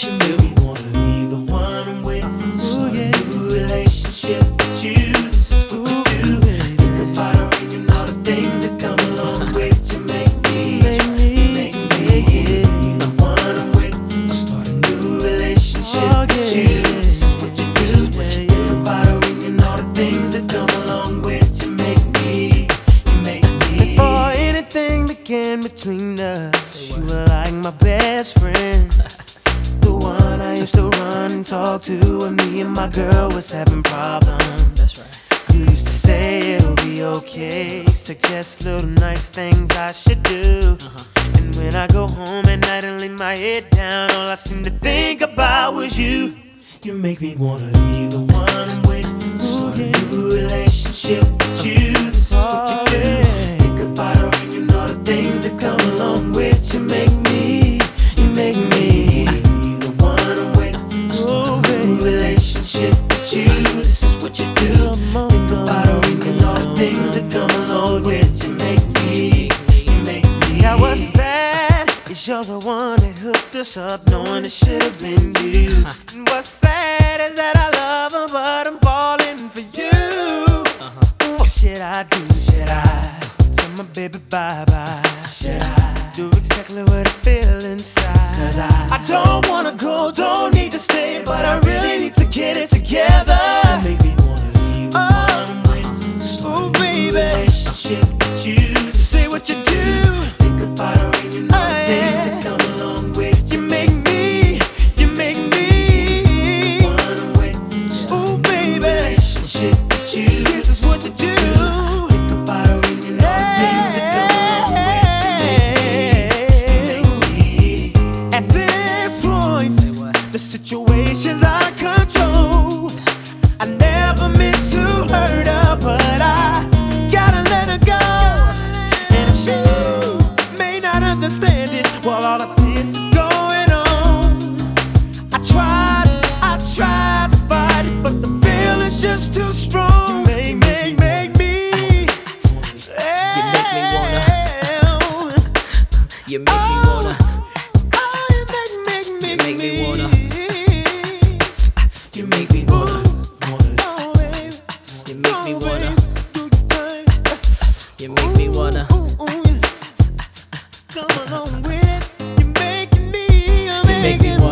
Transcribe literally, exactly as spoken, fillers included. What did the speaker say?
You make me wanna leave the one I'm with. Start a new relationship with you. This is what you do. Think about her and all the things that come along with you. Make me, make me, make me leave the one I'm with. Start a new relationship with you. This is what you do. Think about her and all the things that come along with you. Make me, you make me. Before anything began between us, you were like my best friend. The one I used to run and talk to when me and my girl was having problems. That's right. You used to say it'll be okay, suggest little nice things I should do. Uh-huh. And when I go home at night and lay my head down, all I seem to think about was you. You make me wanna leave the one I'm with. Start a new relationship with you. This is what you do. Think about her and all the things that come along with you. Make me, you make me leave the one I'm with. Start a new relationship with you. This is what you do. Think about her and all the things that come along with you. Make me, you make me. Now what's bad is you're the one that hooked us up, knowing it should have been you. And what's sad is that I love her, but I'm falling for you. What should I do? Should I tell my baby bye-bye? Should I do exactly what I feel inside? Cause I, I don't wanna go, don't need to stay, but I really need to get it together. you make me wanna leave the one I'm with. Start Ooh, a new baby, relationship with you. say what you do. Think about her and all the things that come along with You you. make me, you make me. One I'm with. Ooh, baby, Relationship with you. this is what you do. Think about her and all the things that come along with you. Make me, make me. At this point, Say what? the situation's out of control. I never meant to hurt her, but I gotta let her go. And she may not understand it while all of this is going on. I tried, I tried to fight it, but the feeling's just too strong. Make, make, make me. You make me wanna. You make me wanna. Oh, you make, make, You make me wanna. You make me wanna, wanna. Oh, baby. You make me wanna. Do your thing. You make me wanna. Ooh, ooh, yeah. Come along with it. You're making me, you're You make me making